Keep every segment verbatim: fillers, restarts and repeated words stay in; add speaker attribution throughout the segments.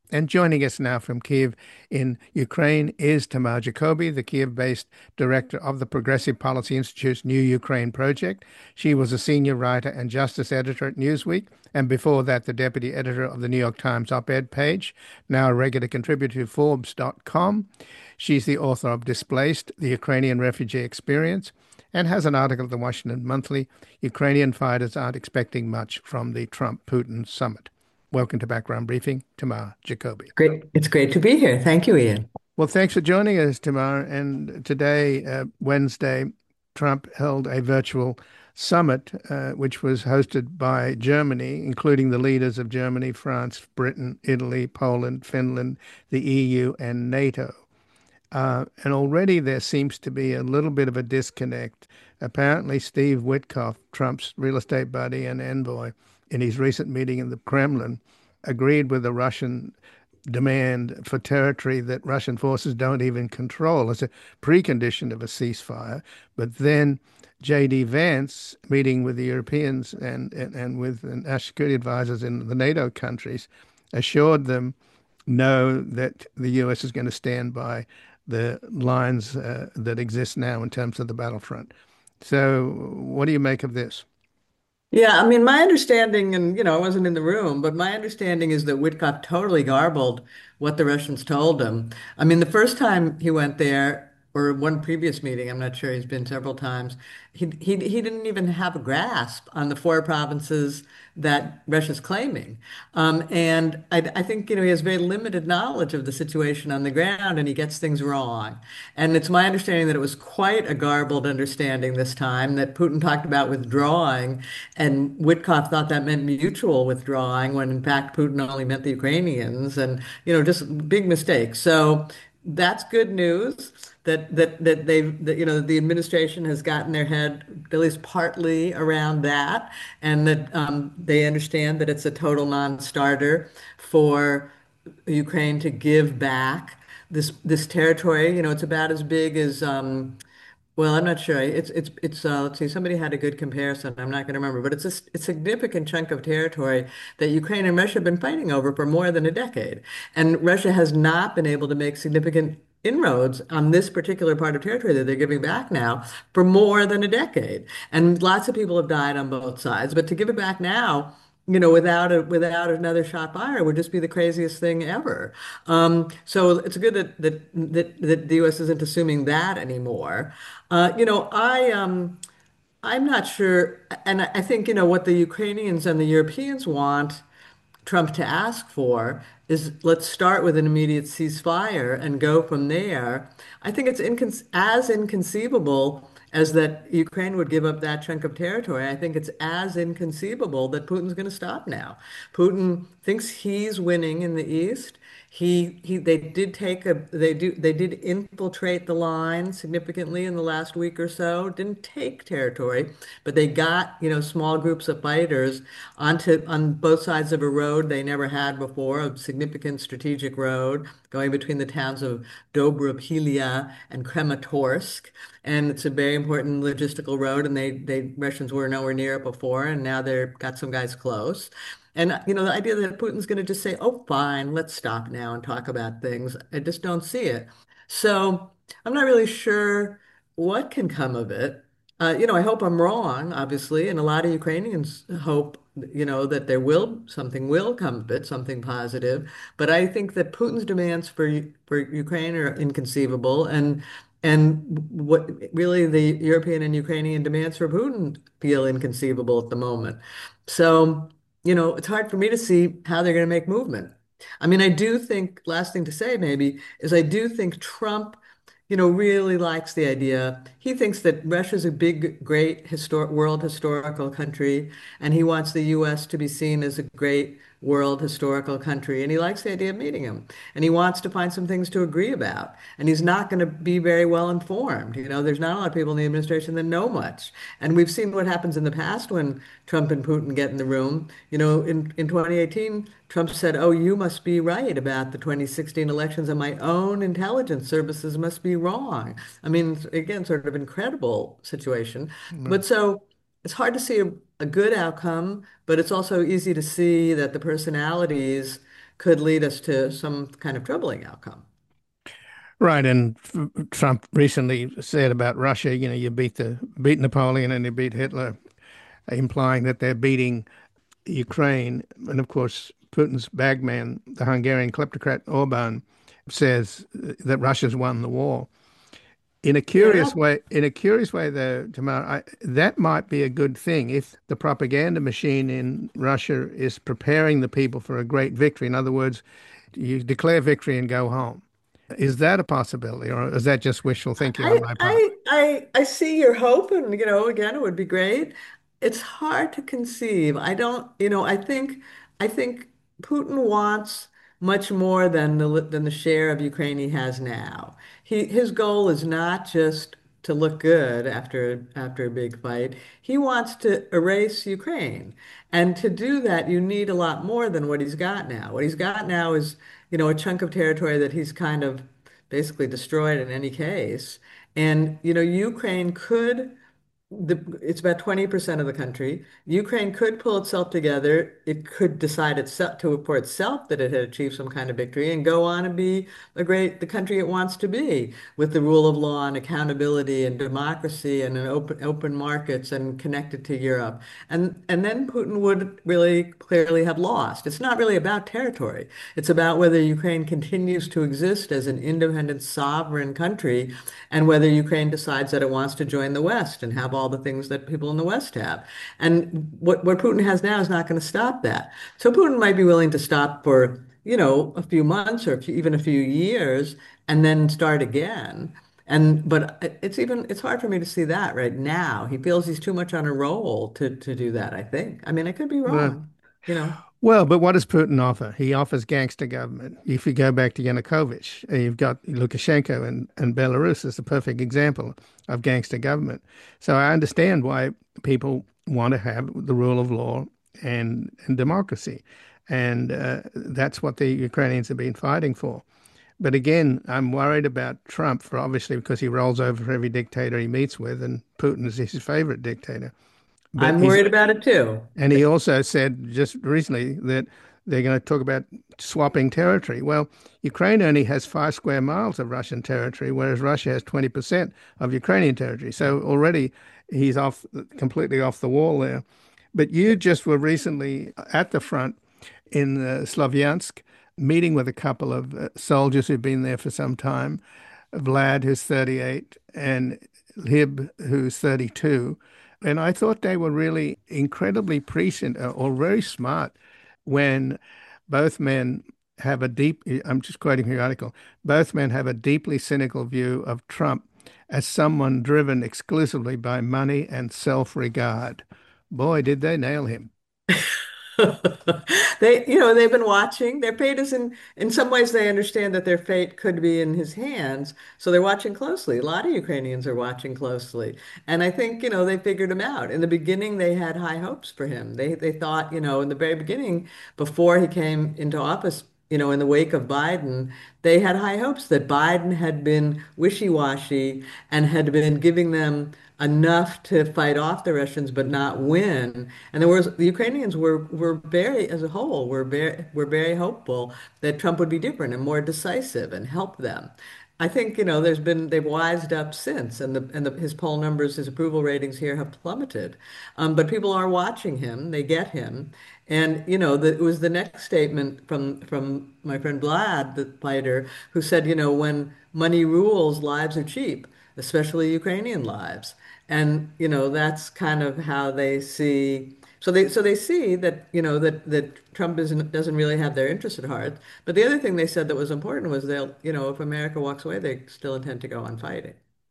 Speaker 1: And joining us now from Kiev in Ukraine is Tamar Jacoby, the Kiev-based director of the Progressive Policy Institute's New Ukraine Project. She was a senior writer and justice editor at Newsweek, and before that, the deputy editor of the New York Times op-ed page, now a regular contributor to Forbes dot com. She's the author of Displaced, the Ukrainian Refugee Experience, and has an article at the Washington Monthly, Ukrainian Fighters Aren't Expecting Much from the Trump-Putin Summit. Welcome to Background Briefing, Tamar Jacoby.
Speaker 2: Great. It's great to be here. Thank you, Ian.
Speaker 1: Well, thanks for joining us, Tamar. And today, uh, Wednesday, Trump held a virtual summit, uh, which was hosted by Germany, including the leaders of Germany, France, Britain, Italy, Poland, Finland, the E U, and NATO. Uh, and already there seems to be a little bit of a disconnect. Apparently, Steve Witkoff, Trump's real estate buddy and envoy, in his recent meeting in the Kremlin, agreed with the Russian demand for territory that Russian forces don't even control as a precondition of a ceasefire. But then J D. Vance, meeting with the Europeans and, and, and with national security advisors in the NATO countries, assured them no, that the U S is going to stand by the lines uh, that exist now in terms of the battlefront. So, what do you make of this?
Speaker 2: Yeah, I mean, my understanding, and you know, I wasn't in the room, but my understanding is that Witkoff totally garbled what the Russians told him. I mean, the first time he went there, or one previous meeting, I'm not sure, he's been several times, he he he didn't even have a grasp on the four provinces that Russia's claiming. Um, and I, I think, you know, he has very limited knowledge of the situation on the ground and he gets things wrong. And it's my understanding that it was quite a garbled understanding this time, that Putin talked about withdrawing and Witkoff thought that meant mutual withdrawing when in fact Putin only meant the Ukrainians and, you know, just big mistakes. So that's good news that that that they've that, you know, the administration has gotten their head at least partly around that, and that um, they understand that it's a total non-starter for Ukraine to give back this this territory. You know, it's about as big as um, well, I'm not sure. It's it's it's uh, let's see. Somebody had a good comparison. I'm not going to remember, but it's a, s- a significant chunk of territory that Ukraine and Russia have been fighting over for more than a decade, and Russia has not been able to make significant inroads on this particular part of territory that they're giving back now for more than a decade. And lots of people have died on both sides, but to give it back now, you know, without a without another shot fired would just be the craziest thing ever. Um, so it's good that that that, that the U S isn't assuming that anymore. Uh, you know, I um I'm not sure, and I I think, you know, what the Ukrainians and the Europeans want Trump to ask for is let's start with an immediate ceasefire and go from there. I think it's incon as inconceivable as that Ukraine would give up that chunk of territory. I think it's as inconceivable that Putin's going to stop now. Putin thinks he's winning in the East. He he they did take a they do they did infiltrate the line significantly in the last week or so. Didn't take territory, but they got, you know, small groups of fighters onto on both sides of a road they never had before, a significant strategic road going between the towns of Dobrupilya and Kramatorsk. And it's a very important logistical road, and they they Russians were nowhere near it before, and now they've got some guys close. And, you know, the idea that Putin's going to just say, oh, fine, let's stop now and talk about things, I just don't see it. So I'm not really sure what can come of it. Uh, you know, I hope I'm wrong, obviously, and a lot of Ukrainians hope, you know, that there will something will come of it, something positive. But I think that Putin's demands for U- for Ukraine are inconceivable, and and what really the European and Ukrainian demands for Putin feel inconceivable at the moment. So, you know, it's hard for me to see how they're going to make movement. I mean, I do think, last thing to say maybe, is I do think Trump, you know, really likes the idea. He thinks that Russia's a big, great histor world historical country, and he wants the U S to be seen as a great world historical country. And he likes the idea of meeting him. And he wants to find some things to agree about. And he's not going to be very well informed. You know, there's not a lot of people in the administration that know much. And we've seen what happens in the past when Trump and Putin get in the room. You know, in, in twenty eighteen, Trump said, oh, you must be right about the twenty sixteen elections, and my own intelligence services must be wrong. I mean, again, sort of incredible situation.
Speaker 1: Mm.
Speaker 2: But so it's hard to see a, a good outcome, but it's also easy to see that the personalities could lead us to some kind of troubling outcome.
Speaker 1: Right, and f- Trump recently said about Russia, you know, you beat the beat Napoleon and you beat Hitler, implying that they're beating Ukraine. And of course, Putin's bagman, the Hungarian kleptocrat Orban, says that Russia's won the war. In a
Speaker 2: Yeah,
Speaker 1: curious way, in a curious way, though, Tamar, I, that might be a good thing if the propaganda machine in Russia is preparing the people for a great victory. In other words, you declare victory and go home. Is that a possibility, or is that just wishful thinking on
Speaker 2: I
Speaker 1: my part?
Speaker 2: I I I see your hope, and you know, again, it would be great. It's hard to conceive. I don't, you know, I think I think Putin wants much more than the than the share of Ukraine he has now. He his goal is not just to look good after after a big fight. He wants to erase Ukraine. And to do that, you need a lot more than what he's got now. What he's got now is, you know, a chunk of territory that he's kind of basically destroyed in any case. And, you know, Ukraine could the it's about twenty percent of the country. Ukraine could pull itself together. It could decide itself to for itself that it had achieved some kind of victory and go on and be a great the country it wants to be with the rule of law and accountability and democracy and an open open markets and connected to Europe. And and then Putin would really clearly have lost. It's not really about territory. It's about whether Ukraine continues to exist as an independent sovereign country and whether Ukraine decides that it wants to join the West and have all the things that people in the West have. And what, what Putin has now is not going to stop that. So Putin might be willing to stop for, you know, a few months or a few, even a few years and then start again. And but it's even it's hard for me to see that right now. He feels he's too much on a roll to to do that, I think. I mean, I could be
Speaker 1: Well,
Speaker 2: wrong, you know.
Speaker 1: well, but what does Putin offer? He offers gangster government. If you go back to Yanukovych, uh, you've got Lukashenko and, and Belarus is a perfect example of gangster government. So I understand why people want to have the rule of law and, and democracy. And uh, that's what the Ukrainians have been fighting for. But again, I'm worried about Trump for obviously because he rolls over for every dictator he meets with, and Putin is his favorite dictator. But
Speaker 2: I'm
Speaker 1: he's
Speaker 2: worried about it too.
Speaker 1: and he also said just recently that they're going to talk about swapping territory. Well, Ukraine only has five square miles of Russian territory, whereas Russia has twenty percent of Ukrainian territory. So already he's off completely off the wall there. But you just were recently at the front in uh, Slavyansk, meeting with a couple of uh, soldiers who've been there for some time, Vlad, who's thirty-eight, and Lib, who's thirty-two. And I thought they were really incredibly prescient uh, or very smart when both men have a deep, I'm just quoting the article, both men have a deeply cynical view of Trump as someone driven exclusively by money and self-regard. Boy, did they nail him.
Speaker 2: They, you know, they've been watching. Their fate is in, in some ways, they understand that their fate could be in his hands. So they're watching closely. A lot of Ukrainians are watching closely. And I think, you know, they figured him out. In the beginning, they had high hopes for him. They, they thought, you know, in the very beginning, before he came into office, you know, in the wake of Biden, they had high hopes that Biden had been wishy-washy and had been giving them enough to fight off the Russians but not win. And there was the Ukrainians were were very, as a whole, were very were very hopeful that Trump would be different and more decisive and help them. I think, you know, there's been they've wised up since, and the and the, his poll numbers, his approval ratings here have plummeted. Um, but people are watching him; they get him, and you know, the, it was the next statement from from my friend Vlad, the fighter, who said, you know, when money rules, lives are cheap, especially Ukrainian lives, and you know, that's kind of how they see. So they so they see that you know that that Trump isn't doesn't really have their interest at heart. But the other thing they said that was important was they'll you know if America walks away, they still intend to go on fighting.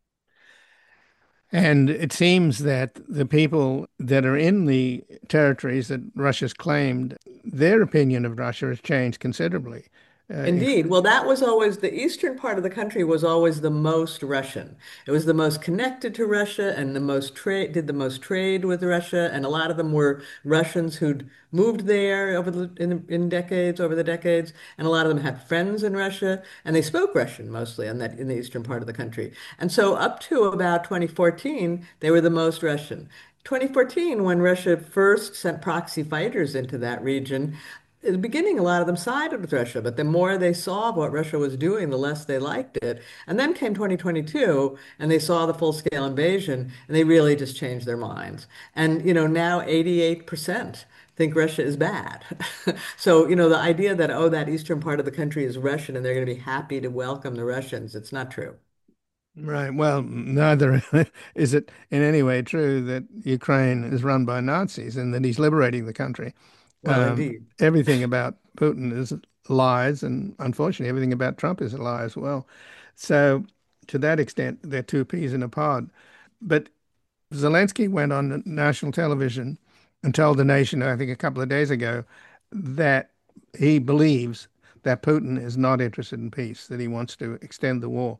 Speaker 1: And it seems that the people that are in the territories that Russia's claimed, their opinion of Russia has changed considerably. Uh, in,
Speaker 2: Indeed. Well, that was always the eastern part of the country was always the most Russian. It was the most connected to Russia and the most trade did the most trade with Russia, and a lot of them were Russians who'd moved there over the in, in decades, over the decades, and a lot of them had friends in Russia, and they spoke Russian mostly in that in the eastern part of the country. And so up to about twenty fourteen, they were the most Russian. twenty fourteen, when Russia first sent proxy fighters into that region, at the beginning, a lot of them sided with Russia, but the more they saw what Russia was doing, the less they liked it. And then came twenty twenty-two, and they saw the full-scale invasion, and they really just changed their minds. And, you know, now eighty-eight percent think Russia is bad. So, you know, the idea that, oh, that eastern part of the country is Russian and they're going to be happy to welcome the Russians, it's not true.
Speaker 1: Right. Well, neither is it in any way true that Ukraine is run by Nazis and that he's liberating the country.
Speaker 2: Well,
Speaker 1: Um,
Speaker 2: indeed.
Speaker 1: everything about Putin is lies, and unfortunately, everything about Trump is a lie as well. So, to that extent, they're two peas in a pod. But Zelensky went on national television and told the nation, I think a couple of days ago, that he believes that Putin is not interested in peace, that he wants to extend the war.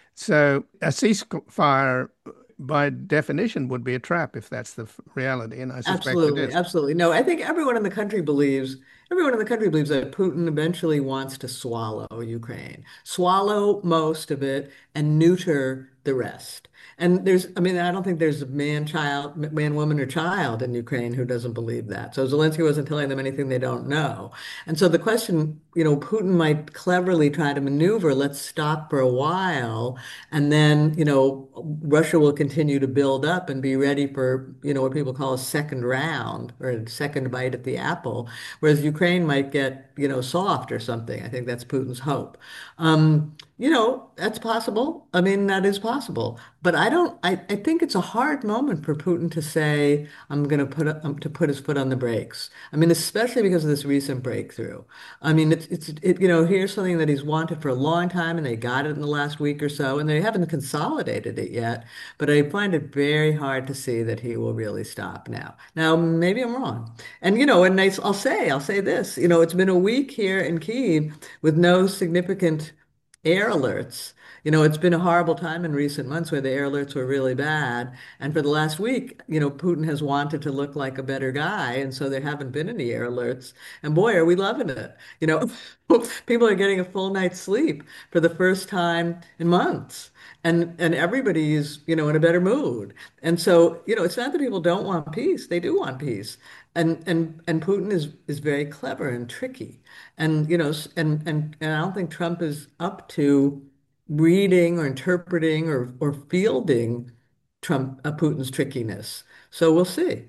Speaker 1: So a ceasefire, by definition, would be a trap if that's the reality, and I suspect it
Speaker 2: Absolutely,
Speaker 1: is.
Speaker 2: absolutely. No, I think everyone in the country believes, everyone in the country believes that Putin eventually wants to swallow Ukraine, swallow most of it and neuter the rest. And there's, I mean, I don't think there's a man, child, man, woman, or child in Ukraine who doesn't believe that. So Zelensky wasn't telling them anything they don't know. And so the question, you know, Putin might cleverly try to maneuver, let's stop for a while, and then, you know, Russia will continue to build up and be ready for, you know, what people call a second round or a second bite at the apple, whereas Ukraine might get, you know, soft or something. I think that's Putin's hope. Um, you know, that's possible. I mean, that is possible. But I don't, I, I think it's a hard moment for Putin to say, I'm going to put, um, to put his foot on the brakes. I mean, especially because of this recent breakthrough. I mean, it's, it's, it, you know, here's something that he's wanted for a long time and they got it in the last week or so, and they haven't consolidated it yet. But I find it very hard to see that he will really stop now. Now, maybe I'm wrong. And, you know, and I, I'll say, I'll say this, you know, it's been a week here in Kyiv with no significant air alerts. You know, it's been a horrible time in recent months where the air alerts were really bad. And for the last week, you know, Putin has wanted to look like a better guy. And so there haven't been any air alerts. And boy, are we loving it. You know, people are getting a full night's sleep for the first time in months. And and everybody's, you know, in a better mood. And so, you know, it's not that people don't want peace. They do want peace. And and and Putin is is very clever and tricky. And you know, s- and and and I don't think Trump is up to reading or interpreting or or fielding Trump uh, Putin's trickiness. So we'll see.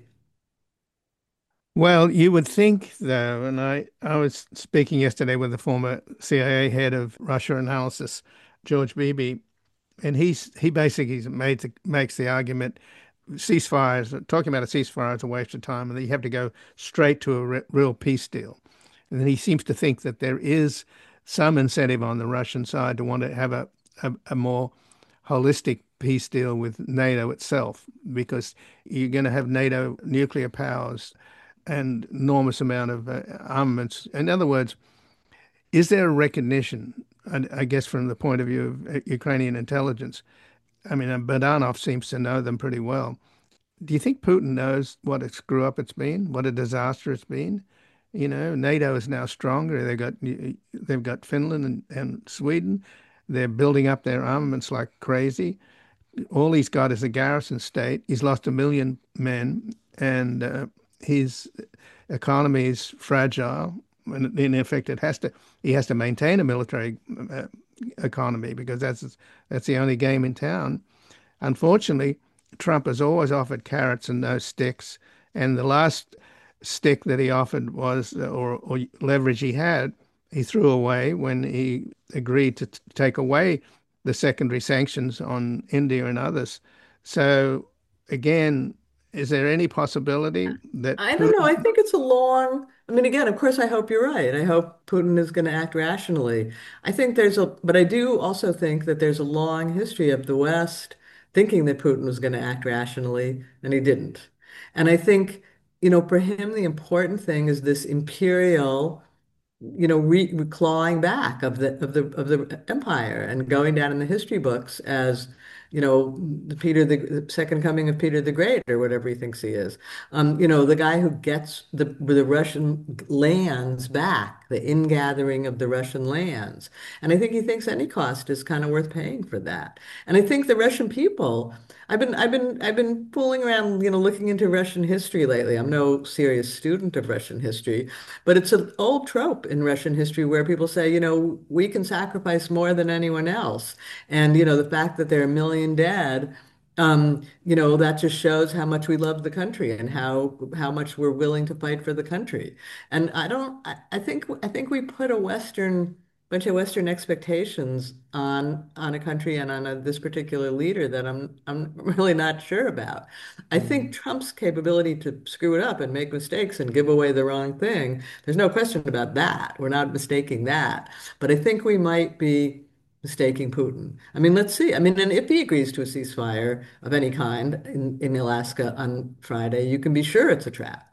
Speaker 1: Well, you would think, though, and I, I was speaking yesterday with the former C I A head of Russia analysis, George Beebe, and he's he basically made the, makes the argument ceasefires, talking about a ceasefire is a waste of time, and that you have to go straight to a re real peace deal. And then he seems to think that there is some incentive on the Russian side to want to have a, a, a more holistic peace deal with NATO itself, because you're going to have NATO nuclear powers and enormous amount of uh, armaments. In other words, is there a recognition, I, I guess, from the point of view of uh, Ukrainian intelligence? I mean, uh, Badanov seems to know them pretty well. Do you think Putin knows what a screw up it's been, what a disaster it's been? You know, NATO is now stronger. They've got they've got Finland and, and Sweden. They're building up their armaments like crazy. All he's got is a garrison state. He's lost a million men, and uh, his economy is fragile. And in effect, it has to he has to maintain a military uh, economy because that's that's the only game in town. Unfortunately, Trump has always offered carrots and no sticks. And the last stick that he offered was, or, or leverage he had, he threw away when he agreed to t- take away the secondary sanctions on India and others. So, again, is there any possibility that
Speaker 2: I don't know. I
Speaker 1: Putin?
Speaker 2: think it's a long, I mean, again, of course, I hope you're right. I hope Putin is going to act rationally. I think there's a, but I do also think that there's a long history of the West thinking that Putin was going to act rationally, and he didn't. And I think, you know, for him, the important thing is this imperial, you know, re clawing back of the of the of the empire and going down in the history books as, you know, the Peter the, the second coming of Peter the Great or whatever he thinks he is. Um, you know, the guy who gets the the Russian lands back, the ingathering of the Russian lands. And I think he thinks any cost is kind of worth paying for that. And I think the Russian people, I've been I've been I've been fooling around, you know, looking into Russian history lately. I'm no serious student of Russian history, but it's an old trope in Russian history where people say, you know, we can sacrifice more than anyone else. And, you know, the fact that there are a million dead, um, you know, that just shows how much we love the country and how how much we're willing to fight for the country. And I don't, I, I think I think we put a Western bunch of Western expectations on on a country and on a, this particular leader that I'm I'm really not sure about. I think
Speaker 1: Mm.
Speaker 2: Trump's capability to screw it up and make mistakes and give away the wrong thing, there's no question about that. We're not mistaking that. But I think we might be mistaking Putin. I mean, let's see. I mean, and if he agrees to a ceasefire of any kind in, in Alaska on Friday, you can be sure it's a trap.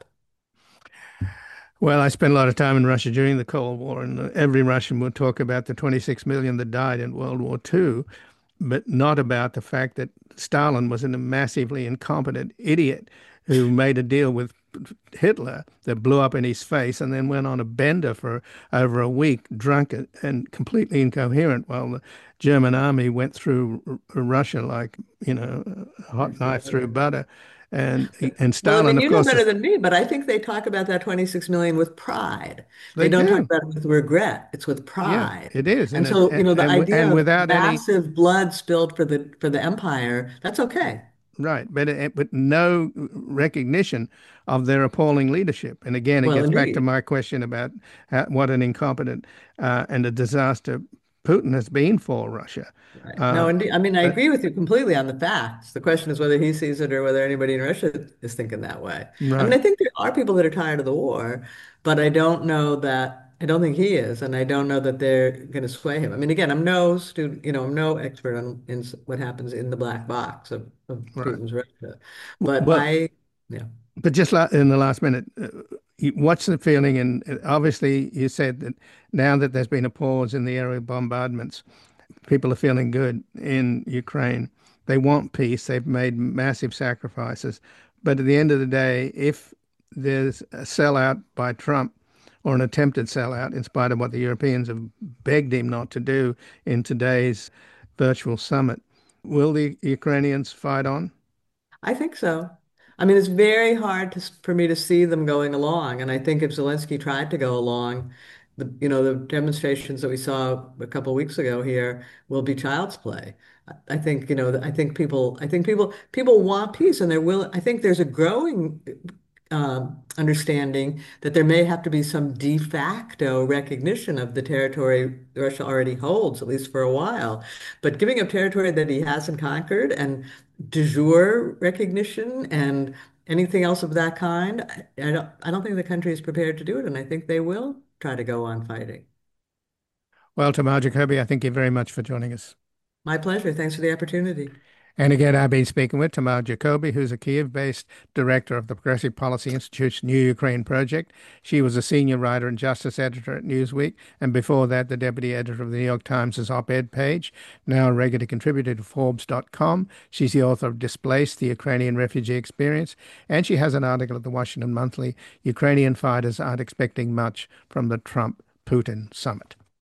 Speaker 1: Well, I spent a lot of time in Russia during the Cold War, and every Russian will talk about the twenty-six million that died in World War Two, but not about the fact that Stalin was a massively incompetent idiot who made a deal with Hitler that blew up in his face and then went on a bender for over a week, drunk and completely incoherent, while the German army went through Russia like, you know, a hot knife through butter. And and
Speaker 2: Well, I
Speaker 1: Stalin,
Speaker 2: mean,
Speaker 1: of
Speaker 2: you know
Speaker 1: course,
Speaker 2: better
Speaker 1: is,
Speaker 2: than me, but I think they talk about that twenty-six million with pride. They
Speaker 1: they
Speaker 2: don't talk
Speaker 1: do.
Speaker 2: about it with regret. It's with
Speaker 1: Yeah,
Speaker 2: pride.
Speaker 1: it is, and
Speaker 2: And
Speaker 1: it
Speaker 2: so, you
Speaker 1: and
Speaker 2: know, the
Speaker 1: and,
Speaker 2: idea
Speaker 1: and
Speaker 2: of
Speaker 1: without any
Speaker 2: massive blood spilled for the for the empire, that's okay.
Speaker 1: right, but it, but no recognition of their appalling leadership. And again, it
Speaker 2: Well,
Speaker 1: gets back to
Speaker 2: indeed.
Speaker 1: my question about how, what an incompetent uh, and a disaster Putin has been for Russia.
Speaker 2: Right. No,
Speaker 1: Uh,
Speaker 2: indeed. I mean, I
Speaker 1: but
Speaker 2: agree with you completely on the facts. The question is whether he sees it or whether anybody in Russia is thinking that way. I mean,
Speaker 1: right,
Speaker 2: I think there are people that are tired of the war, but I don't know that, I don't think he is, and I don't know that they're going to sway him. I mean, again, I'm no student, you know, I'm no expert on in s- what happens in the black box of, of
Speaker 1: right.
Speaker 2: Putin's Russia,
Speaker 1: W-
Speaker 2: but
Speaker 1: Well,
Speaker 2: I, yeah.
Speaker 1: but just la in the last minute, uh, you- what's the feeling? And uh, obviously, you said that now that there's been a pause in the aerial bombardments, people are feeling good in Ukraine. They want peace. They've made massive sacrifices. But at the end of the day, if there's a sellout by Trump or an attempted sellout, in spite of what the Europeans have begged him not to do in today's virtual summit, will the Ukrainians fight on?
Speaker 2: I think so. I mean, it's very hard to, for me to see them going along. And I think if Zelensky tried to go along, the you know the demonstrations that we saw a couple of weeks ago here will be child's play. I I think you know I think people I think people people want peace and they're willing. I think there's a growing um, understanding that there may have to be some de facto recognition of the territory Russia already holds, at least for a while. But giving up territory that he hasn't conquered and de jure recognition and anything else of that kind, I, I don't I don't think the country is prepared to do it, and I think they will try to go on fighting.
Speaker 1: Well, Tamar Jacoby, I thank you very much for joining us.
Speaker 2: My pleasure. Thanks for the opportunity.
Speaker 1: And again, I've been speaking with Tamar Jacoby, who's a Kiev-based director of the Progressive Policy Institute's New Ukraine Project. She was a senior writer and justice editor at Newsweek, and before that, the deputy editor of the New York Times' op-ed page, now a regular contributor to Forbes dot com. She's the author of Displaced, the Ukrainian Refugee Experience, and she has an article at the Washington Monthly, Ukrainian Fighters Aren't Expecting Much from the Trump-Putin Summit.